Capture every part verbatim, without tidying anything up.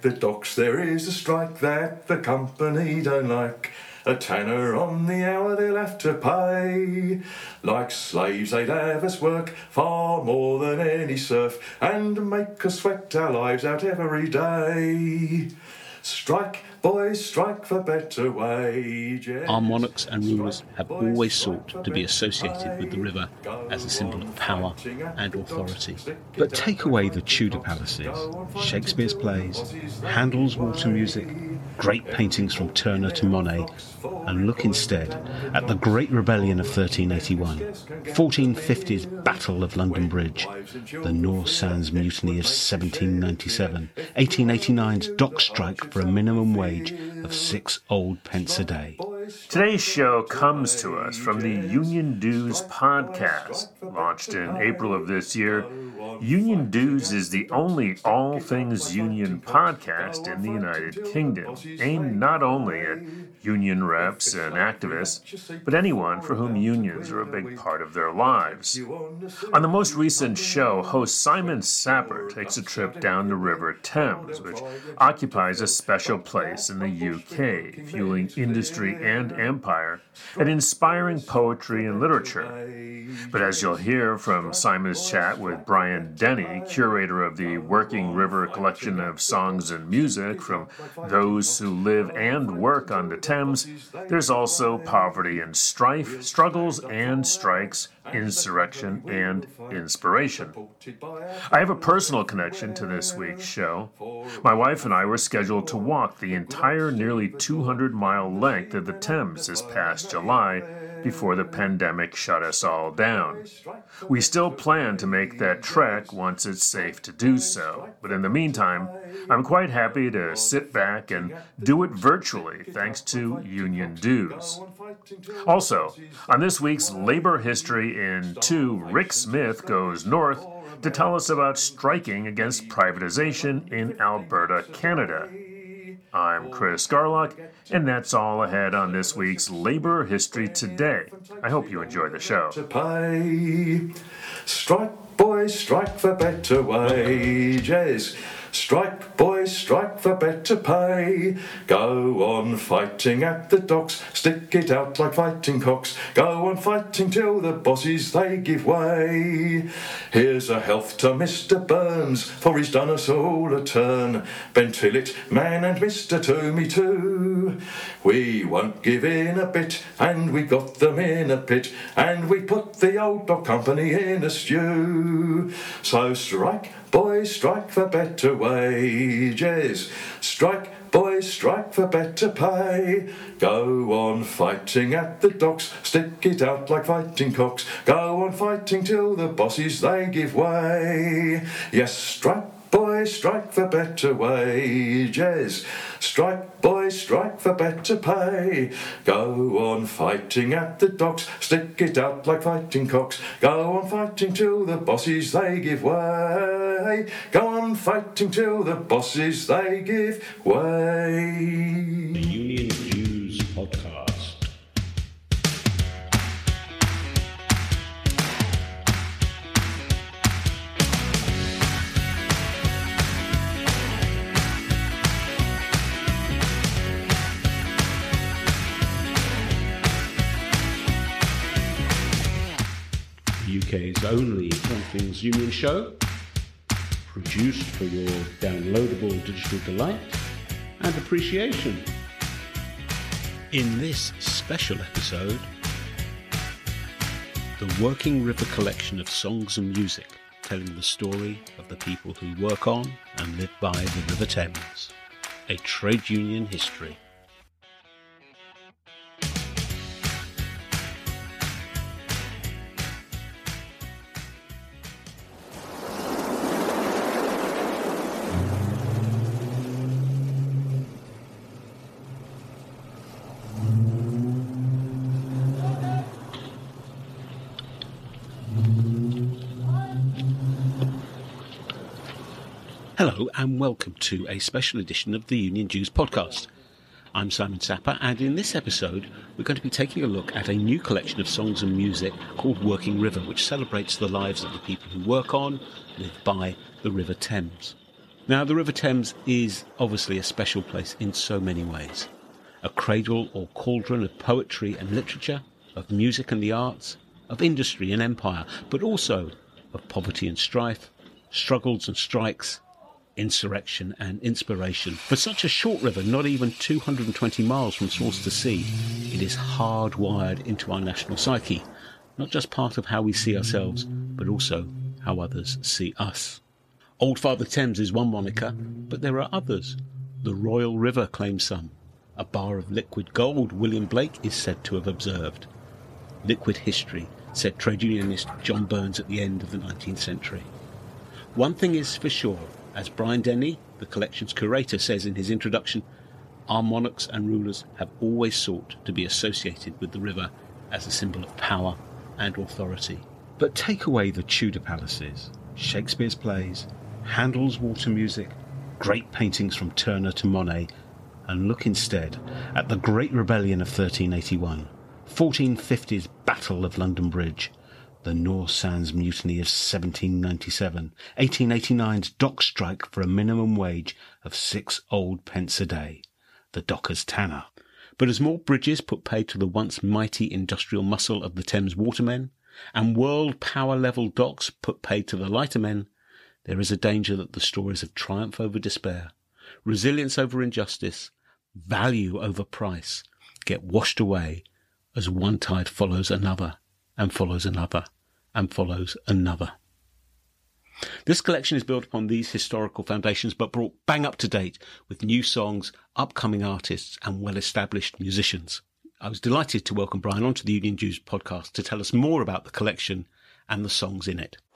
the docks there is a strike that the company don't like. A tanner on the hour they'll have to pay. Like slaves they'd have us work far more than any serf, and make us sweat our lives out every day. Strike, boys, strike for better wages. Our monarchs and rulers have always sought to be associated with the river as a symbol of power and authority. But take away the Tudor palaces, Shakespeare's plays, Handel's water music, great paintings from Turner to Monet, and look instead at the Great Rebellion of thirteen eighty-one, fourteen fifty's Battle of London Bridge, the North Sands Mutiny of seventeen ninety-seven, eighteen eighty-nine's dock strike for a minimum wage of six old pence a day. Today's show comes to us from the Union Dues podcast. Launched in April of this year, Union Dues is the only all things union podcast in the United Kingdom, aimed not only at union reps and activists, but anyone for whom unions are a big part of their lives. On the most recent show, host Simon Sapper takes a trip down the River Thames, which occupies a special place in the U K, fueling industry and empire and inspiring poetry and literature. But as you'll hear from Simon's chat with Brian Denny, curator of the Working River collection of songs and music from those who live and work on the Thames, there's also poverty and strife, struggles and strikes, insurrection and inspiration. I have a personal connection to this week's show. My wife and I were scheduled to walk the entire nearly two hundred mile length of the Thames this past July before the pandemic shut us all down. We still plan to make that trek once it's safe to do so, but in the meantime, I'm quite happy to sit back and do it virtually thanks to Union Dues. Also, on this week's Labor History in two, Rick Smith goes north to tell us about striking against privatization in Alberta, Canada. I'm Chris Garlock, and that's all ahead on this week's Labor History Today. I hope you enjoy the show. To pay. Strike, boys, strike for better wages. Strike, boys, strike for better pay. Go on fighting at the docks, stick it out like fighting cocks. Go on fighting till the bosses they give way. Here's a health to Mister Burns, for he's done us all a turn. Ben Tillett, man, and Mister Toomey too. We won't give in a bit, and we got them in a pit, and we put the old dog company in a stew. So strike, boys, strike for better wages. Strike, boys, strike for better pay. Go on fighting at the docks, stick it out like fighting cocks. Go on fighting till the bosses they give way. Yes, strike, boys, strike for better wages. Strike, boys, strike for better pay. Go on fighting at the docks, stick it out like fighting cocks. Go on fighting till the bosses they give way. Go on fighting till the bosses they give way. The Union Dues podcast. U K's only All Things Union show, produced for your downloadable digital delight and appreciation. In this special episode, the Working River collection of songs and music telling the story of the people who work on and live by the River Thames, a trade union history. Hello and welcome to a special edition of the Union Dues podcast. I'm Simon Sapper, and in this episode we're going to be taking a look at a new collection of songs and music called Working River, which celebrates the lives of the people who work on, live by the River Thames. Now, the River Thames is obviously a special place in so many ways. A cradle or cauldron of poetry and literature, of music and the arts, of industry and empire, but also of poverty and strife, struggles and strikes, insurrection and inspiration. For such a short river, not even two hundred twenty miles from source to sea, it is hardwired into our national psyche, not just part of how we see ourselves, but also how others see us. Old Father Thames is one moniker, but there are others. The Royal River claims some. A bar of liquid gold William Blake is said to have observed. Liquid history, said trade unionist John Burns at the end of the nineteenth century. One thing is for sure, as Brian Denny, the collection's curator, says in his introduction, our monarchs and rulers have always sought to be associated with the river as a symbol of power and authority. But take away the Tudor palaces, Shakespeare's plays, Handel's water music, great paintings from Turner to Monet, and look instead at the Great Rebellion of thirteen eighty-one, fourteen fifty's Battle of London Bridge, the North Sands Mutiny of seventeen ninety-seven, eighteen eighty-nine's dock strike for a minimum wage of six old pence a day, the dockers' tanner. But as more bridges put paid to the once mighty industrial muscle of the Thames watermen, and world power level docks put paid to the lightermen, there is a danger that the stories of triumph over despair, resilience over injustice, value over price get washed away as one tide follows another, and follows another, and follows another. This collection is built upon these historical foundations, but brought bang up to date with new songs, upcoming artists, and well-established musicians. I was delighted to welcome Brian onto the Union Jews podcast to tell us more about the collection and the songs in it.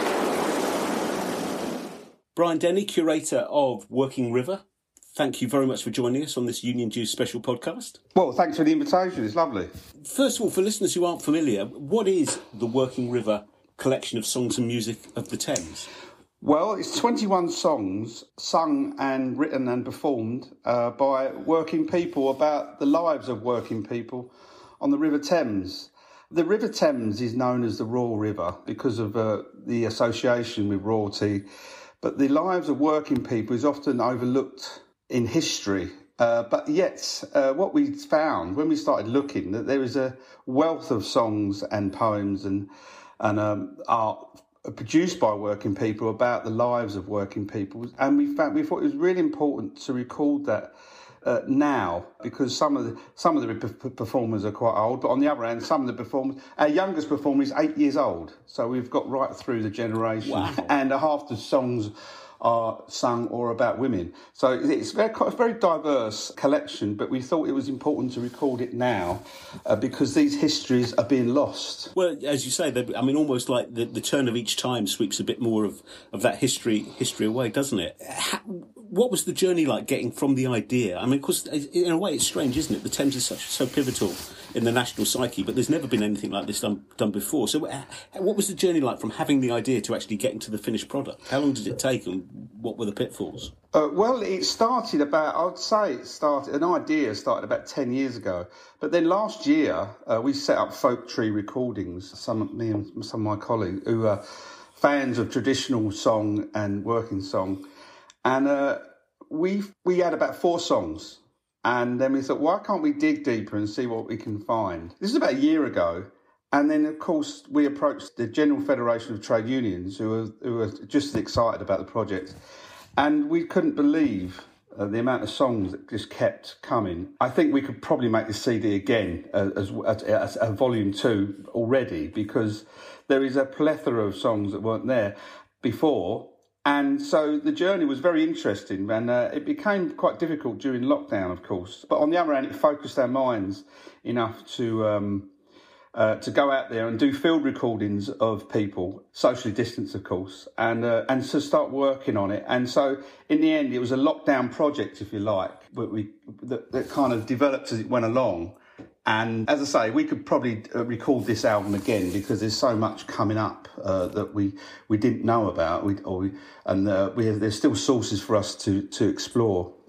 Brian Denny, curator of Working River, thank you very much for joining us on this Union Jews special podcast. Well, thanks for the invitation. It's lovely. First of all, for listeners who aren't familiar, what is the Working River collection of songs and music of the Thames? Well, it's twenty-one songs sung and written and performed uh, by working people about the lives of working people on the River Thames. The River Thames is known as the Royal River because of uh, the association with royalty, but the lives of working people is often overlooked in history. Uh, but yet, uh, what we found when we started looking, that there is a wealth of songs and poems and and um, art produced by working people about the lives of working people, and we found we thought it was really important to record that uh, now, because some of the some of the p- performers are quite old, but on the other hand, some of the performers, our youngest performer is eight years old, so we've got right through the generation. Wow. And half the songs are sung or about women. So it's very, a very diverse collection, but we thought it was important to record it now uh, because these histories are being lost. Well, as you say, I mean, almost like the, the turn of each time sweeps a bit more of, of that history history away, doesn't it? How, what was the journey like getting from the idea? I mean, of course, in a way, it's strange, isn't it? The Thames is such, so pivotal in the national psyche, but there's never been anything like this done, done before. So what was the journey like from having the idea to actually getting to the finished product? How long did it take and what were the pitfalls? Uh, well, it started about, I would say it started, an idea started about ten years ago. But then last year, uh, we set up Folk Tree Recordings, some me and some of my colleagues who are fans of traditional song and working song. And uh, we we had about four songs. And then we thought, why can't we dig deeper and see what we can find? This is about a year ago. And then, of course, we approached the General Federation of Trade Unions, who were, who were just as excited about the project. And we couldn't believe uh, the amount of songs that just kept coming. I think we could probably make this C D again uh, as, as, as a volume two already, because there is a plethora of songs that weren't there before. And so the journey was very interesting, and uh, it became quite difficult during lockdown, of course. But on the other hand, it focused our minds enough to um, uh, to go out there and do field recordings of people, socially distanced, of course, and uh, and to start working on it. And so in the end, it was a lockdown project, if you like, but we that, that kind of developed as it went along. And as I say, we could probably uh, record this album again because there's so much coming up uh, that we, we didn't know about, we, or we, and uh, we have, there's still sources for us to, to explore.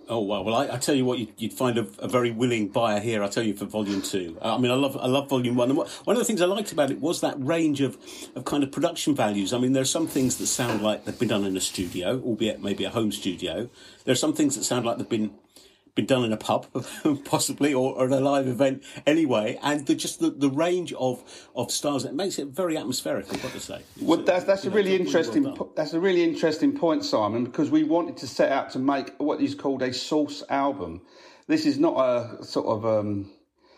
Oh wow! Well, I, I tell you what, you'd, you'd find a, a very willing buyer here. I tell you for Volume Two. I mean, I love I love Volume One. And what, one of the things I liked about it was that range of, of kind of production values. I mean, there are some things that sound like they've been done in a studio, albeit maybe a home studio. There are some things that sound like they've been been done in a pub, possibly, or, or at a live event anyway. And the, just the, the range of, of styles, it makes it very atmospheric, I've got to say. It's, well, that's that's a know, really really interesting. well that's a really interesting point, Simon, because we wanted to set out to make what is called a source album. This is not a sort of um,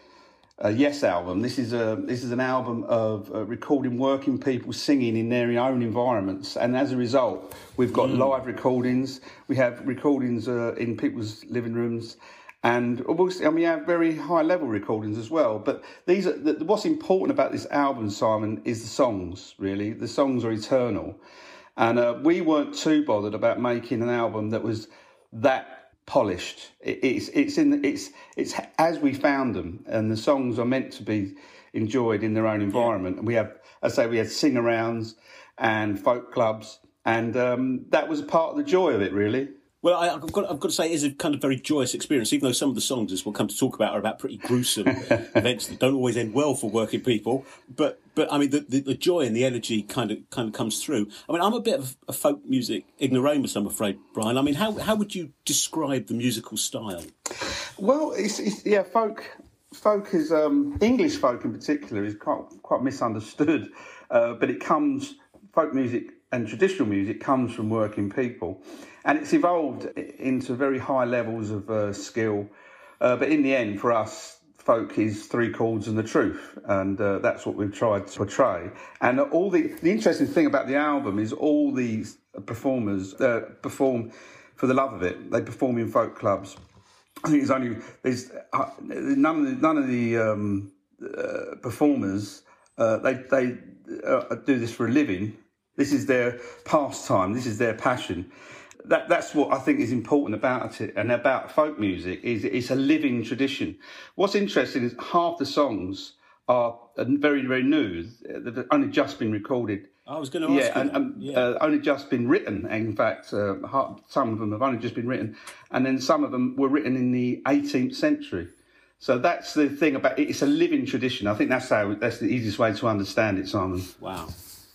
a Yes album. This is a this is an album of uh, recording working people singing in their own environments, and as a result, we've got mm. live recordings. We have recordings uh, in people's living rooms, and and we have very high level recordings as well. But these are the, what's important about this album, Simon, is the songs. Really, the songs are eternal, and uh, we weren't too bothered about making an album that was that polished. It, it's it's in it's it's as we found them, and the songs are meant to be enjoyed in their own environment. Yeah. And we have, as I say, we had sing-arounds and folk clubs, and um, that was a part of the joy of it, really. Well, I, I've got I've got to say, it is a kind of very joyous experience, even though some of the songs, as we'll come to talk about, are about pretty gruesome events that don't always end well for working people. But but I mean, the, the, the joy and the energy kind of kind of comes through. I mean, I'm a bit of a folk music ignoramus, I'm afraid, Brian. I mean, how how would you describe the musical style? Well, it's, it's yeah, folk folk is um, English folk in particular is quite quite misunderstood, uh, but it comes folk music and traditional music comes from working people. And it's evolved into very high levels of uh, skill. Uh, but in the end, for us, folk is three chords and the truth. And uh, that's what we've tried to portray. And all the, the interesting thing about the album is all these performers uh, perform for the love of it. They perform in folk clubs. I think it's only, there's uh, none of the, none of the um, uh, performers, uh, they, they uh, do this for a living. This is their pastime. This is their passion. That that's what I think is important about it and about folk music is it's a living tradition. What's interesting is half the songs are very, very new. They've only just been recorded. I was going to ask yeah, you and, and yeah, uh, only just been written. In fact, uh, some of them have only just been written, and then some of them were written in the eighteenth century. So that's the thing about it. It's a living tradition. I think that's how that's the easiest way to understand it, Simon. Wow.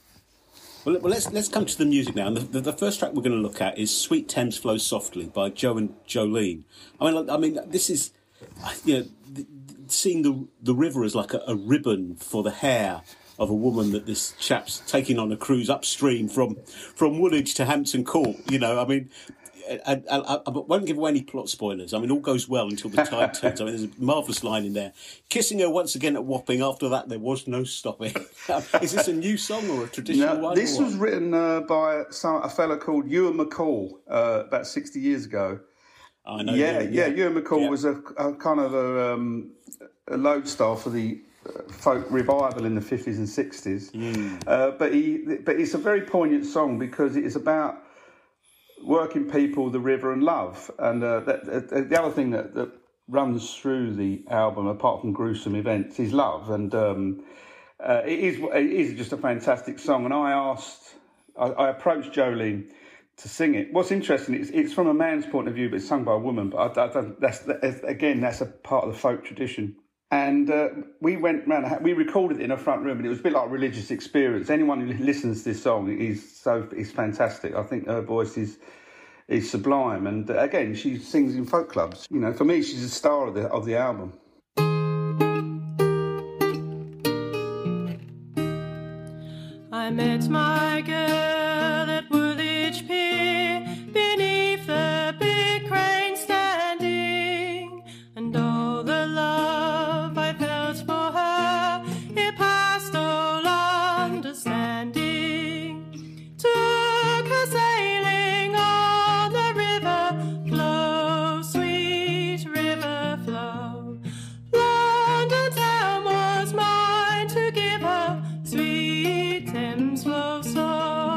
Well, well, let's let's come to the music now. And the, the, the first track we're going to look at is "Sweet Thames Flows Softly" by Joe and Jolene. I mean, I mean, this is, you know, the, seeing the the river as like a, a ribbon for the hair of a woman that this chap's taking on a cruise upstream from from Woolwich to Hampton Court. You know, I mean. I, I, I won't give away any plot spoilers. I mean, all goes well until the tide turns. I mean, there's a marvellous line in there. Kissing her once again at Wapping. After that, there was no stopping. Is this a new song or a traditional no, one? This was written uh, by some, a fellow called Ewan McCall uh, about sixty years ago. I know. Yeah, yeah, yeah. Ewan McCall yeah. was a, a kind of a, um, a lodestar for the folk revival in the fifties and sixties. Mm. Uh, but he, but it's a very poignant song because it is about working people, the river, and love. And uh, that, uh, the other thing that, that runs through the album, apart from gruesome events, is love. And um, uh, it is it is just a fantastic song. And I asked, I, I approached Jolene to sing it. What's interesting, it's, it's from a man's point of view, but it's sung by a woman. But I, I don't, that's, that's again, that's a part of the folk tradition. And uh, we went round, we recorded it in a front room, and it was a bit like a religious experience. Anyone who listens to this song is so is fantastic. I think her voice is is sublime. And uh, again, she sings in folk clubs. You know, for me, she's a star of the of the album. I met my girl at Woolwich Pier, beneath the big crane standing, and all the love I felt for her, it passed all understanding. Took her sailing on the river, flow, sweet river, flow. London town was mine to give her, sweet Thames flow softly.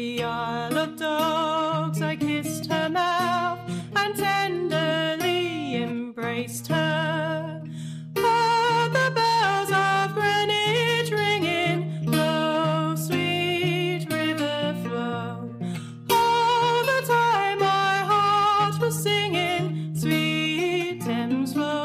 the Isle of Dogs, I kissed her mouth and tenderly embraced her. Oh, the bells of Greenwich ringing, flow, sweet river, flow. All the time my heart was singing, sweet Thames, flow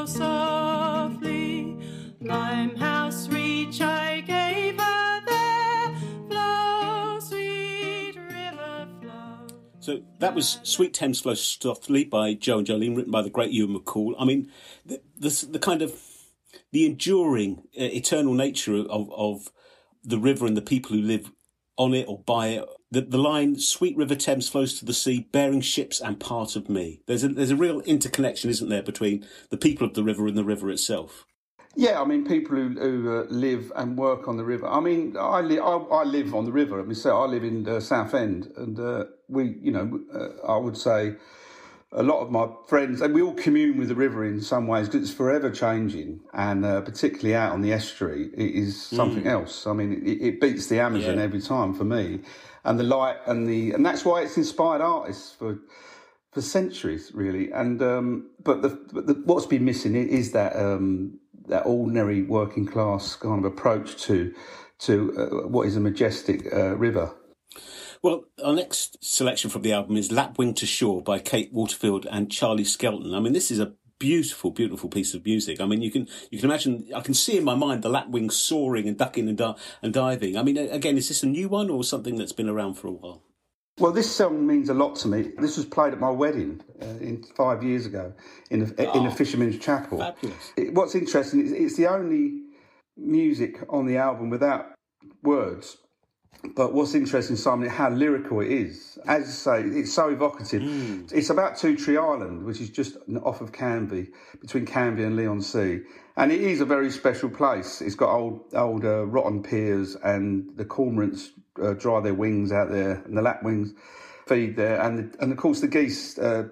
softly. Limehouse Reach I gave her there, flow, sweet river, flow. So that was Sweet Thames Flow Softly by Joe and Jolene, written by the great Ewan McCall. I mean, the, the, the kind of, the enduring, uh, eternal nature of, of the river and the people who live on it or by it. The, the line, Sweet River Thames flows to the sea, bearing ships and part of me. There's a, there's a real interconnection, isn't there, between the people of the river and the river itself? Yeah, I mean, people who, who uh, live and work on the river. I mean, I, li- I, I live on the river. I mean, so I live in uh, Southend, and uh, we, you know, uh, I would say a lot of my friends, and we all commune with the river in some ways because it's forever changing, and uh, particularly out on the estuary, it is something mm. else. I mean, it, it beats the Amazon yeah. every time for me, and the light and the, and that's why it's inspired artists for for centuries, really. And um, but the, but the what's been missing is that. Um, that ordinary working class kind of approach to to uh, what is a majestic uh, river. Well, our next selection from the album is Lapwing to Shore by Kate Waterfield and Charlie Skelton. I mean, this is a beautiful, beautiful piece of music. I mean, you can you can imagine, I can see in my mind the lapwing soaring and ducking and, di- and diving. I mean, again, is this a new one or something that's been around for a while? Well, this song means a lot to me. This was played at my wedding uh, in five years ago in a, oh, in a fisherman's chapel. Fabulous. It, what's interesting is it's the only music on the album without words. But what's interesting, Simon, is how lyrical it is. As I say, it's so evocative. Mm. It's about Two Tree Island, which is just off of Canby, between Canby and Leigh-on-Sea. And it is a very special place. It's got old, old uh, rotten piers, and the cormorants uh, dry their wings out there, and the lapwings feed there. And, the, and of course, the geese uh,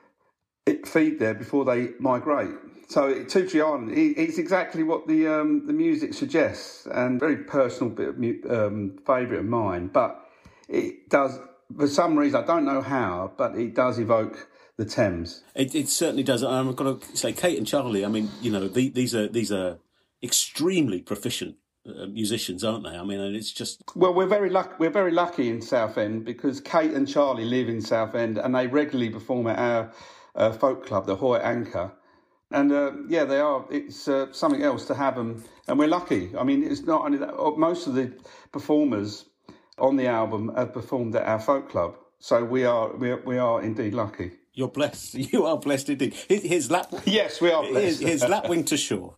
it feed there before they migrate. So Two Tree Island, it's exactly what the um, the music suggests, and very personal bit of um, favourite of mine. But it does, for some reason, I don't know how, but it does evoke the Thames. It, it certainly does. And I've got to say, Kate and Charlie, I mean, you know, the, these are these are extremely proficient uh, musicians, aren't they? I mean, and it's just well, we're very lucky. We're very lucky in Southend because Kate and Charlie live in Southend, and they regularly perform at our uh, folk club, the Hoy Anchor. And, uh, yeah, they are. It's uh, something else to have them. And we're lucky. I mean, it's not only that. Most of the performers on the album have performed at our folk club. So we are we are, we are indeed lucky. You're blessed. You are blessed indeed. Here's, here's Lap... Yes, we are blessed. Here's, here's Lapwing to Shore.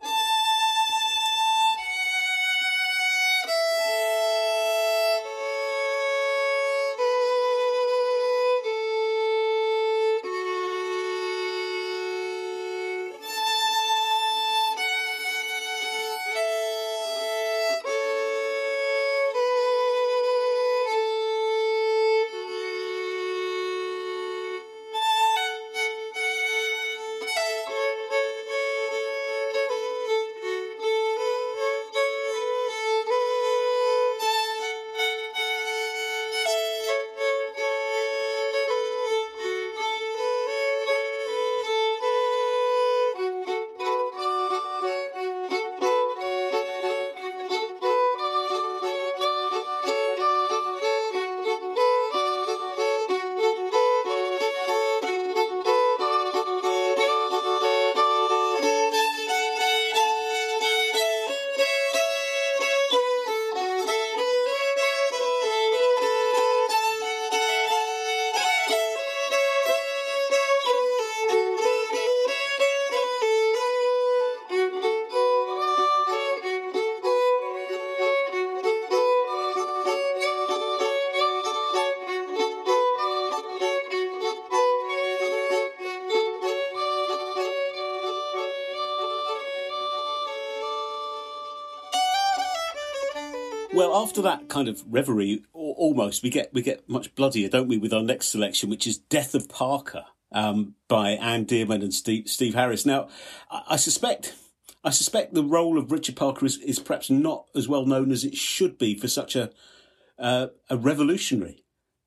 Well, after that kind of reverie, almost, we get we get much bloodier, don't we, with our next selection, which is Death of Parker um, by Anne Dearman and Steve, Steve Harris. Now, I, I suspect I suspect the role of Richard Parker is, is perhaps not as well known as it should be for such a uh, a revolutionary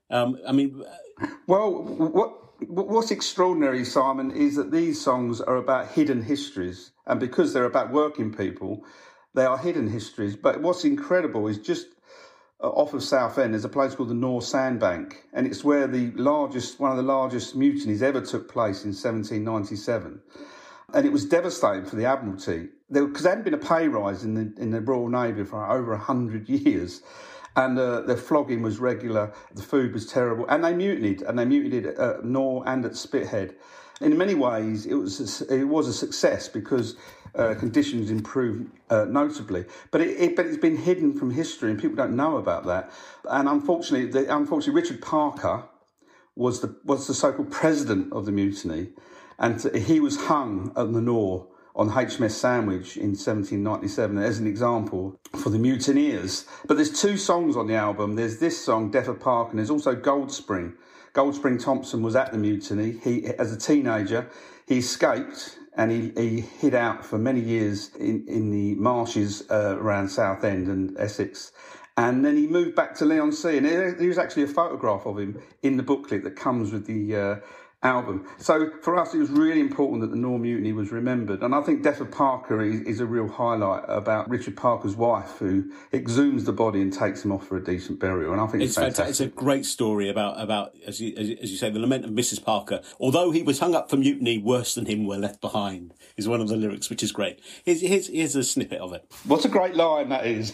Um, I mean... Well, what what's extraordinary, Simon, is that these songs are about hidden histories. And because they're about working people, they are hidden histories. But what's incredible is just off of Southend, there's a place called the Nore Sandbank. And it's where the largest, one of the largest mutinies ever took place in seventeen ninety-seven. And it was devastating for the Admiralty. Because there, there hadn't been a pay rise in the, in the Royal Navy for over one hundred years. And uh, their flogging was regular, the food was terrible, and they mutinied, and they mutinied at uh, Nore and at Spithead. In many ways, it was a, it was a success because uh, conditions improved uh, notably. But it, it but it's been hidden from history, and people don't know about that. And unfortunately, the, unfortunately, Richard Parker was the was the so-called president of the mutiny, and he was hung at the Nore on H M S Sandwich in seventeen ninety-seven as an example for the mutineers. But there's two songs on the album. There's this song, Death of Parker, and there's also Gold Spring. Gold Spring Thompson was at the mutiny. He, as a teenager, he escaped and he, he hid out for many years in, in the marshes uh, around Southend and Essex. And then he moved back to Leigh-on-Sea, and there was actually a photograph of him in the booklet that comes with the uh, album. So for us, it was really important that the Nore Mutiny was remembered. And I think Death of Parker is, is a real highlight about Richard Parker's wife, who exhumes the body and takes him off for a decent burial. And I think it's, it's fantastic. fantastic. It's a great story about, about as, you, as, you, as you say, the lament of Missus Parker. Although he was hung up for mutiny, worse than him were left behind, is one of the lyrics, which is great. Here's, here's, here's a snippet of it. What a great line that is.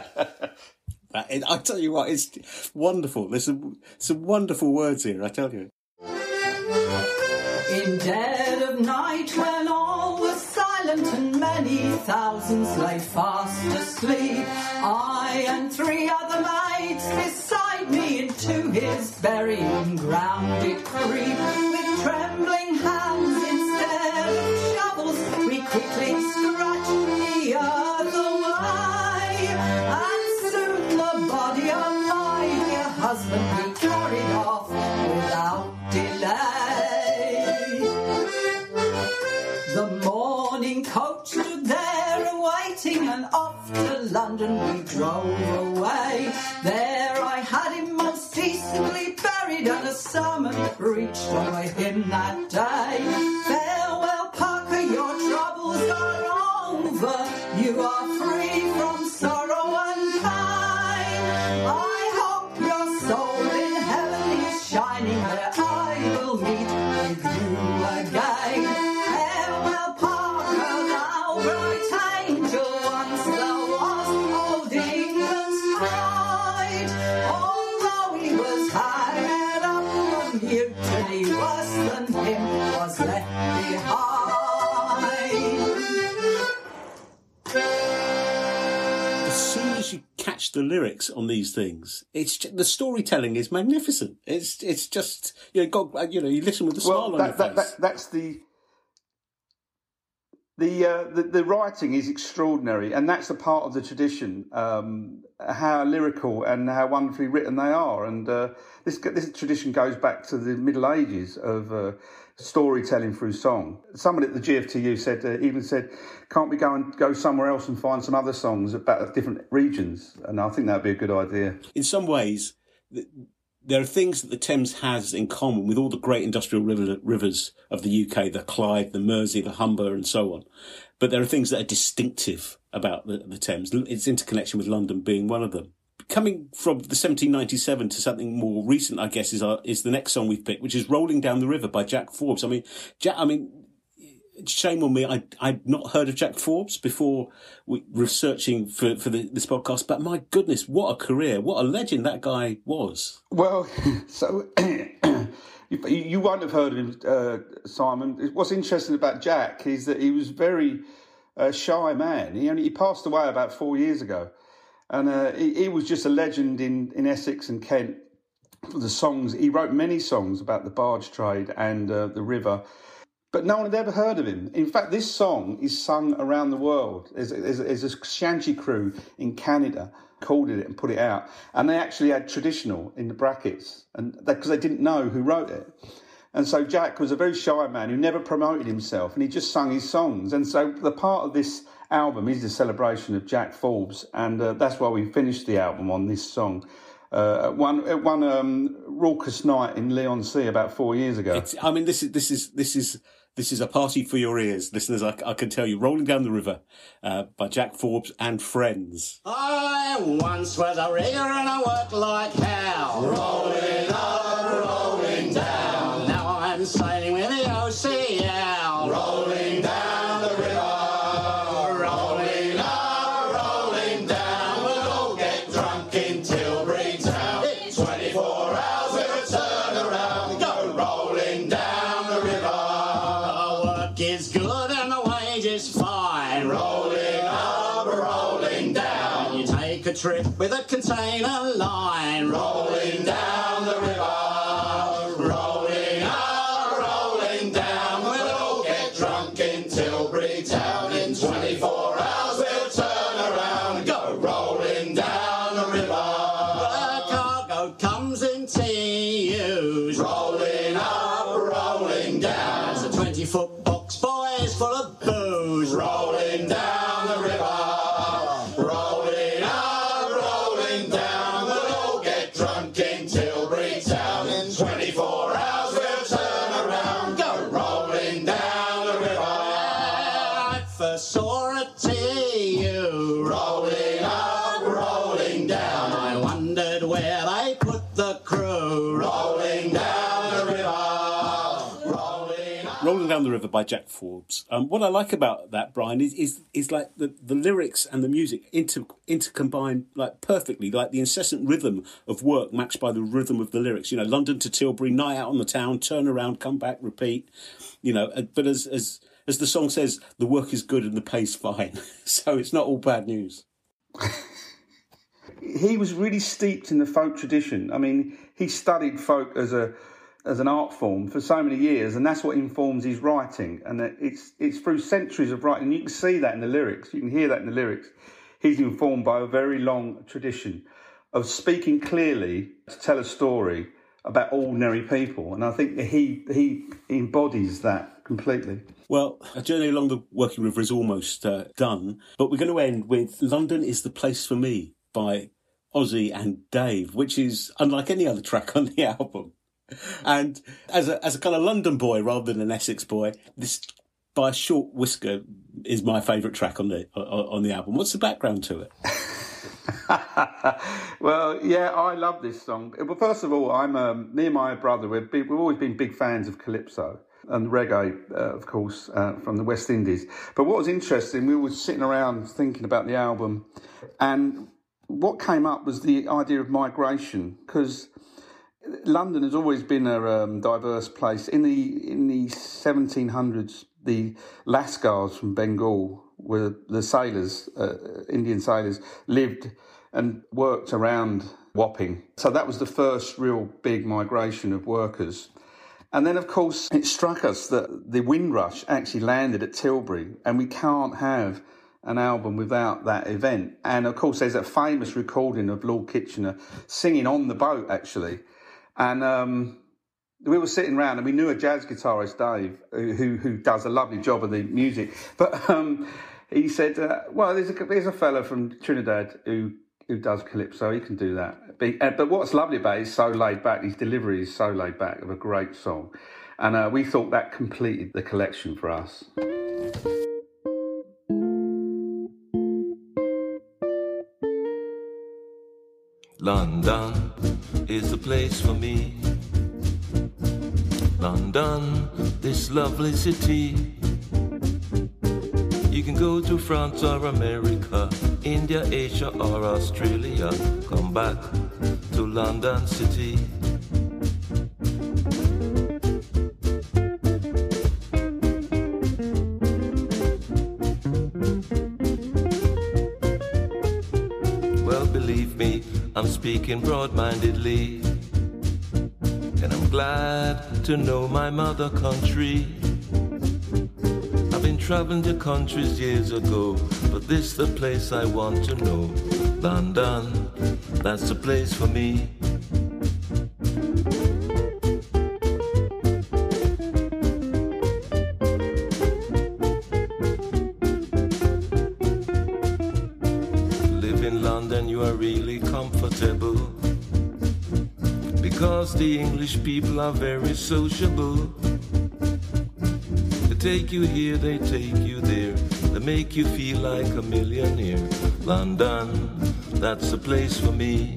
I tell you what, it's wonderful. There's some, some wonderful words here, I tell you. In dead of night, when all was silent and many thousands lay fast asleep, I and three other mates beside me into his burying ground did creep. With trembling hands instead of shovels, we quickly scratched the earth away, and soon the body of my dear husband we carried off without delay. The morning coach stood there awaiting, and off to London we drove away. There I had him most decently buried, and a sermon preached over him that day. Farewell, Parker, your troubles are over. You are free from sorrow and pain. I hope your soul in heaven is shining, where I will meet with you again. Catch the lyrics on these things. It's just, the storytelling is magnificent. It's it's just you know, God, you know you listen with a smile well, that, on your that, face. That, that's the the, uh, the the writing is extraordinary, and that's a part of the tradition. Um, how lyrical and how wonderfully written they are, and uh, this this tradition goes back to the Middle Ages of uh, storytelling through song. Someone at the G F T U said uh, even said, "Can't we go and go somewhere else and find some other songs about different regions?" And I think that'd be a good idea. In some ways, there are things that the Thames has in common with all the great industrial river, rivers of the U K, the Clyde, the Mersey, the Humber, and so on. But there are things that are distinctive about the, the Thames. Its interconnection with London being one of them. Coming from the seventeen ninety-seven to something more recent, I guess, is our, is the next song we've picked, which is "Rolling Down the River" by Jack Forbes. I mean, Jack, I mean, shame on me, I, I'd not heard of Jack Forbes before we, researching for, for the, this podcast, but my goodness, what a career, what a legend that guy was. Well, so you, you won't have heard of him, uh, Simon. What's interesting about Jack is that he was a very uh, shy man. He only he passed away about four years ago. And uh, he, he was just a legend in, in Essex and Kent for the songs. He wrote many songs about the barge trade and uh, the river, but no one had ever heard of him. In fact, this song is sung around the world. There's, there's, there's a shanty crew in Canada recorded it and put it out, and they actually had traditional in the brackets, and because they, they didn't know who wrote it. And so Jack was a very shy man who never promoted himself, and he just sung his songs. And so the part of this album is the celebration of Jack Forbes, and uh, that's why we finished the album on this song. uh, at one at one um, raucous night in Leigh-on-Sea about four years ago. It's, I mean, this is this is this is this is a party for your ears, listeners. I, I can tell you, "Rolling Down the River" uh, by Jack Forbes and Friends. I once was a rigger and I worked like hell. Rolling up, rolling down. Now I'm sailing with the O C L. Rolling down the river. Rolling up, rolling down. We'll all get drunk in Tilbury Town. In twenty-four hours we'll turn around. Go rolling down the river. The work is good and the wage is fine. Rolling up, rolling down. You take a trip with a container line. Rolling down the river. Rolling up, rolling down. We'll all get drunk in Tilbury Town. In twenty-four hours we'll turn around. Go rolling down the river. The cargo comes in T Us. Rolling up, rolling down. It's a twenty-foot box, boys, full of booze. Rolling down the river. Rolling up, rolling down. We'll all get drunk in Tilbury Town. In twenty-four hours we'll turn around. Go rolling down the river. I first saw a T U. Rolling up, rolling down. I wondered where they put the crew. Rolling down the river. Rolling up. Rolling Down the River by Jack Forbes. Um, what I like about that, Brian, is is, is like the, the lyrics and the music inter intercombine like perfectly, like the incessant rhythm of work matched by the rhythm of the lyrics. You know, London to Tilbury, night out on the town, turn around, come back, repeat. You know, uh, but as as as the song says, the work is good and the pay's fine. So it's not all bad news. He was really steeped in the folk tradition. I mean, he studied folk as a as an art form for so many years, and that's what informs his writing. And it's it's through centuries of writing. You can see that in the lyrics. You can hear that in the lyrics. He's informed by a very long tradition of speaking clearly to tell a story about ordinary people, and I think he he embodies that completely. Well, a journey along the Working River is almost uh, done, but we're going to end with "London is the Place for Me" by Ozzy and Dave, which is unlike any other track on the album. And as a as a kind of London boy rather than an Essex boy, this by a short whisker is my favourite track on the on the album. What's the background to it? Well, yeah, I love this song. Well, first of all, I'm um, me and my brother. We've been, we've always been big fans of calypso and reggae, uh, of course, uh, from the West Indies. But what was interesting, we were sitting around thinking about the album, and what came up was the idea of migration, because London has always been a um, diverse place. In the in the seventeen hundreds, the Lascars from Bengal were the sailors, uh, Indian sailors, lived and worked around Wapping. So that was the first real big migration of workers. And then, of course, it struck us that the Windrush actually landed at Tilbury, and we can't have an album without that event. And, of course, there's a famous recording of Lord Kitchener singing on the boat, actually. And um, we were sitting around, and we knew a jazz guitarist, Dave, who who does a lovely job of the music. But um, he said, uh, well, there's a, there's a fellow from Trinidad who, who does calypso, he can do that. But, uh, but what's lovely about it, he's so laid back, his delivery is so laid back of a great song. And uh, we thought that completed the collection for us. London is the place for me. London, this lovely city. You can go to France or America, India, Asia or Australia. Come back to London City. Well, believe me, I'm speaking broad-mindedly, and I'm glad to know my mother country. I've been traveling to countries years ago, but this the place I want to know. London, that's the place for me. Live in London, you are really comfortable. because the English people are very sociable. They take you here, they take you there, they make you feel like a millionaire. London, that's a place for me.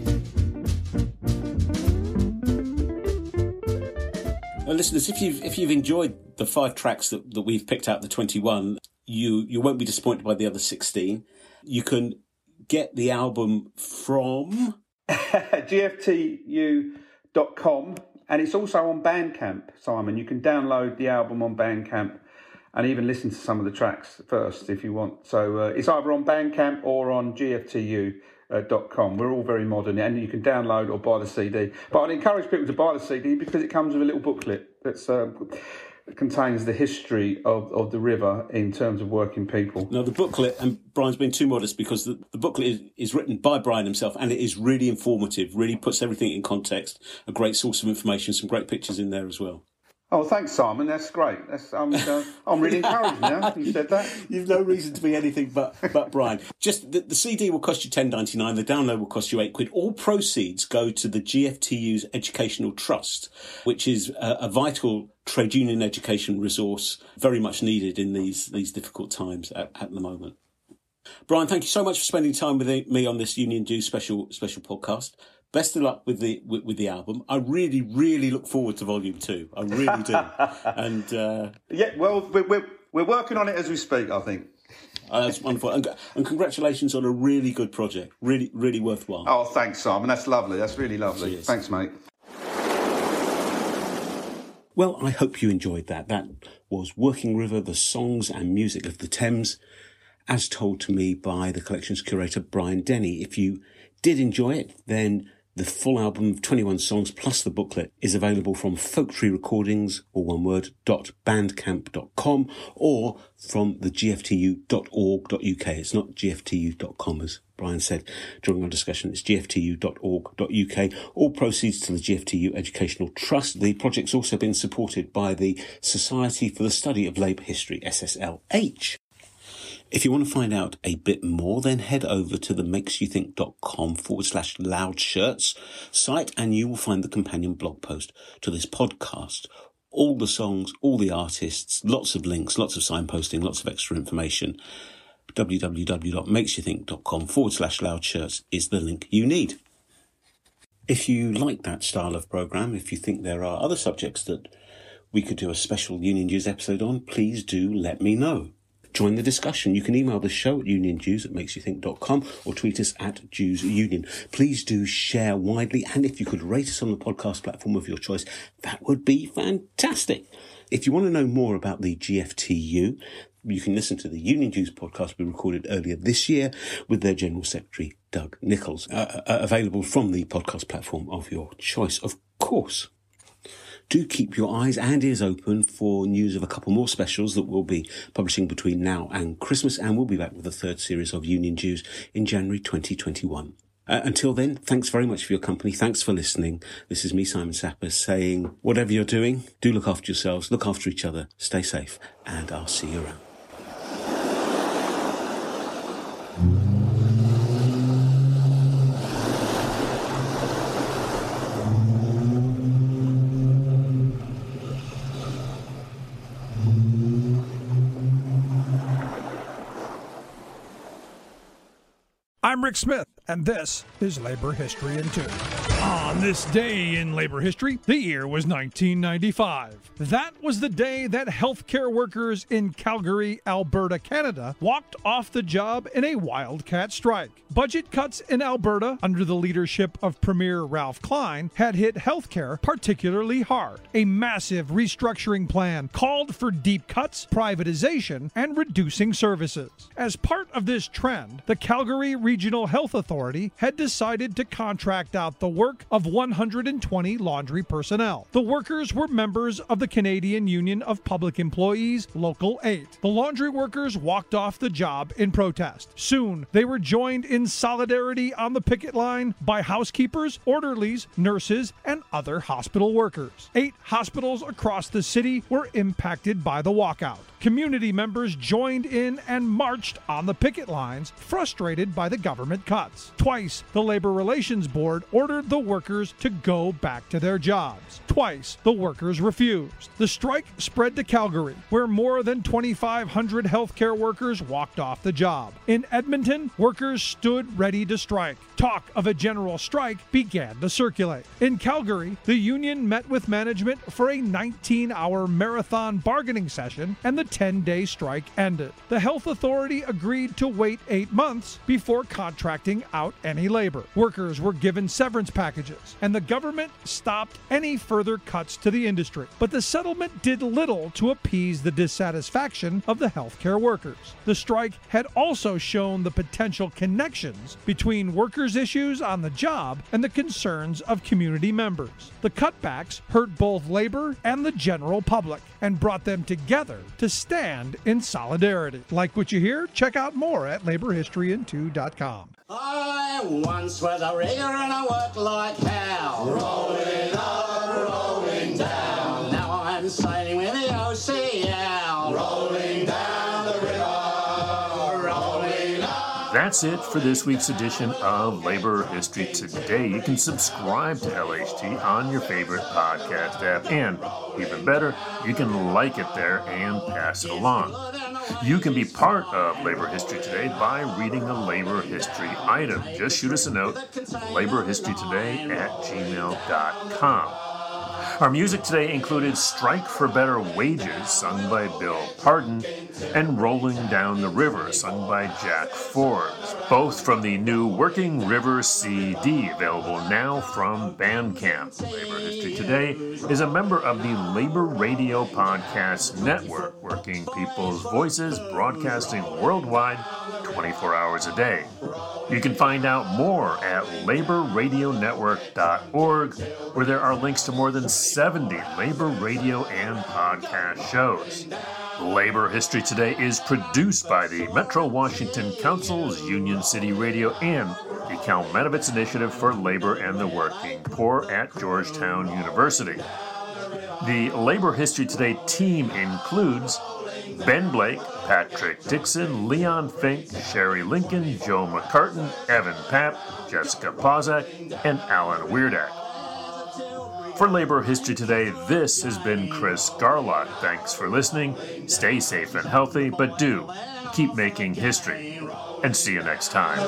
Well, listeners, if you've if you've enjoyed the five tracks that, that we've picked out, the twenty-one, you you won't be disappointed by the other sixteen. You can get the album from G F T U dot com, and it's also on Bandcamp, Simon. You can download the album on Bandcamp and even listen to some of the tracks first if you want. So uh, it's either on Bandcamp or on G F T U dot com. We're all very modern, and you can download or buy the C D. But I'd encourage people to buy the C D because it comes with a little booklet that's uh, contains the history of, of the river in terms of working people. No, the booklet, and Brian's been too modest because the, the booklet is, is written by Brian himself, and it is really informative, really puts everything in context, a great source of information, some great pictures in there as well. Oh, thanks, Simon. That's great. That's, I'm, uh, I'm really encouraged now. You said that. You've no reason to be anything but but Brian. Just the, the C D will cost you ten ninety-nine. The download will cost you eight quid. All proceeds go to the G F T U's Educational Trust, which is a, a vital trade union education resource, very much needed in these these difficult times at, at the moment. Brian, thank you so much for spending time with me on this Union Dues special special podcast. Best of luck with the with, with the album. I really, really look forward to Volume Two. I really do. And uh, yeah, well, we're, we're we're working on it as we speak, I think. Uh, that's wonderful, and, and congratulations on a really good project. Really, really worthwhile. Oh, thanks, Simon. That's lovely. That's really lovely. Cheers. Thanks, mate. Well, I hope you enjoyed that. That was Working River: The Songs and Music of the Thames, as told to me by the collection's curator, Brian Denny. If you did enjoy it, then the full album of twenty-one songs plus the booklet is available from Folk Tree Recordings, or one word, dot bandcamp dot com, or from the G F T U dot org dot U K. It's not G F T U dot com, as Brian said during our discussion. It's G F T U dot org dot U K. All proceeds to the G F T U Educational Trust. The project's also been supported by the Society for the Study of Labour History, S S L H. If you want to find out a bit more, then head over to the makesyouthinc.com forward slash loud shirts site, and you will find the companion blog post to this podcast. All the songs, all the artists, lots of links, lots of signposting, lots of extra information. www.makesyouthinc.com forward slash loud shirts is the link you need. If you like that style of programme, if you think there are other subjects that we could do a special Union Dues episode on, please do let me know. Join the discussion. You can email the show at uniondues at makesyouthinc dot com or tweet us at Dues Union. Please do share widely, and if you could rate us on the podcast platform of your choice, that would be fantastic. If you want to know more about the G F T U, you can listen to the Union Dues podcast we recorded earlier this year with their General Secretary, Doug Nichols, uh, uh, available from the podcast platform of your choice, of course. Do keep your eyes and ears open for news of a couple more specials that we'll be publishing between now and Christmas, and we'll be back with the third series of Union Dues in January twenty twenty-one. Uh, until then, thanks very much for your company. Thanks for listening. This is me, Simon Sapper, saying, whatever you're doing, do look after yourselves, look after each other, stay safe, and I'll see you around. I'm Rick Smith, and this is Labor History in Two. On this day in labor history, the year was nineteen ninety-five. That was the day that healthcare workers in Calgary, Alberta, Canada, walked off the job in a wildcat strike. Budget cuts in Alberta, under the leadership of Premier Ralph Klein, had hit healthcare particularly hard. A massive restructuring plan called for deep cuts, privatization, and reducing services. As part of this trend, the Calgary Regional Health Authority had decided to contract out the work of one hundred twenty laundry personnel. The workers were members of the Canadian Union of Public Employees, Local eight. The laundry workers walked off the job in protest. Soon, they were joined in solidarity on the picket line by housekeepers, orderlies, nurses, and other hospital workers. Eight hospitals across the city were impacted by the walkout. Community members joined in and marched on the picket lines, frustrated by the government cuts. Twice, the Labor Relations Board ordered the workers to go back to their jobs. Twice, the workers refused. The strike spread to Calgary, where more than twenty-five hundred healthcare workers walked off the job. In Edmonton, workers stood ready to strike. Talk of a general strike began to circulate. In Calgary, the union met with management for a nineteen-hour marathon bargaining session, and the ten-day strike ended. The health authority agreed to wait eight months before contracting out any labor. Workers were given severance packages, and the government stopped any further cuts to the industry. But the settlement did little to appease the dissatisfaction of the healthcare workers. The strike had also shown the potential connections between workers' issues on the job and the concerns of community members. The cutbacks hurt both labor and the general public and brought them together to stand in solidarity. Like what you hear? Check out more at labor history in two dot com. I once was a rigger and I worked like hell. Rolling up, rolling down. Now I'm sailing with the O C L. Rolling down the river, rolling up. That's it for this week's edition of Labor History Today. You can subscribe to L H T on your favorite podcast app, and even better, you can like it there and pass it along. You can be part of Labor History Today by reading a labor history item. Just shoot us a note, labor history today at gmail dot com. Our music today included Strike for Better Wages, sung by Bill Pardon, and Rolling Down the River, sung by Jack Forbes, both from the new Working River C D, available now from Bandcamp. Labor History Today is a member of the Labor Radio Podcast Network, working people's voices, broadcasting worldwide twenty-four hours a day. You can find out more at labor radio network dot org, where there are links to more than seventy labor radio and podcast shows. Labor History Today is produced by the Metro Washington Council's Union City Radio and the Kalmanovitz Initiative for Labor and the Working Poor at Georgetown University. The Labor History Today team includes Ben Blake, Patrick Dixon, Leon Fink, Sherry Lincoln, Joe McCartan, Evan Papp, Jessica Pozak, and Alan Weirdak. For Labor History Today, this has been Chris Garlock. Thanks for listening. Stay safe and healthy, but do keep making history. And see you next time.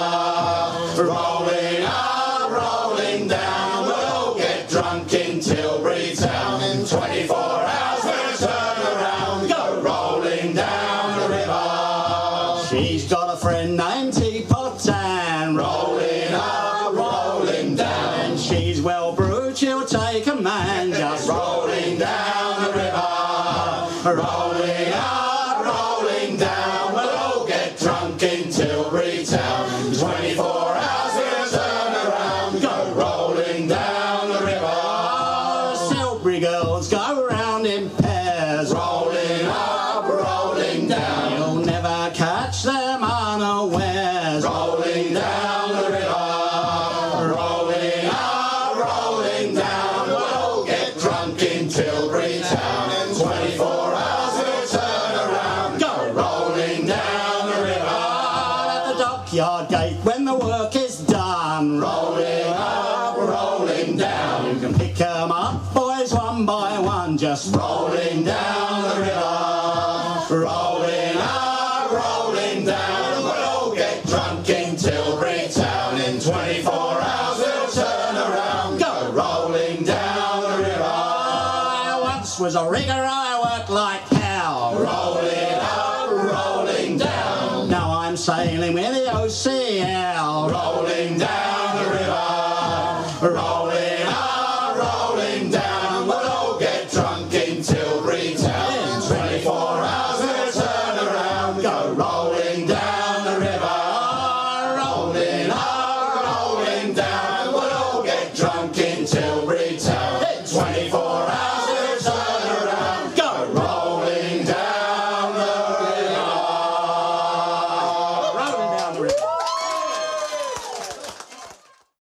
Rolling up, rolling down, we'll get drunk in Tilbury Town. In twenty-four hours we'll turn around, go rolling down the river. She's got a friend named Teapot Tan. Rolling up, rolling down, and she's well brewed, she'll take a man. Just rolling down the river. Rolling up, rolling down, we'll all get drunk in Tilbury Town. In twenty-four hours we'll turn around, go rolling down the river. Tilbury girls go round in pairs. Rolling up, rolling down, you'll never catch them unawares. Rolling down the river. Rolling up, rolling down, we'll all get drunk in Tilbury Town. In twenty-four hours we'll turn around, go rolling down the river. At the dockyard gate when the work is done. Rolling up, rolling down, you can pick 'em up, boys, one by one. Just rolling down the river. Rolling up, rolling down, we'll all get drunk in Tilbury Town. In twenty-four hours we'll turn around, go rolling down the river. I once was a rigger, I worked like hell. Rolling up, rolling down, now I'm sailing with the O C L. Rolling down the river. Rolling up, rolling down, we'll all get drunk in Tilbury Town. In twenty-four hours we'll turn around, go rolling down the river. Rolling up, rolling down, we'll all get drunk in Tilbury Town. In twenty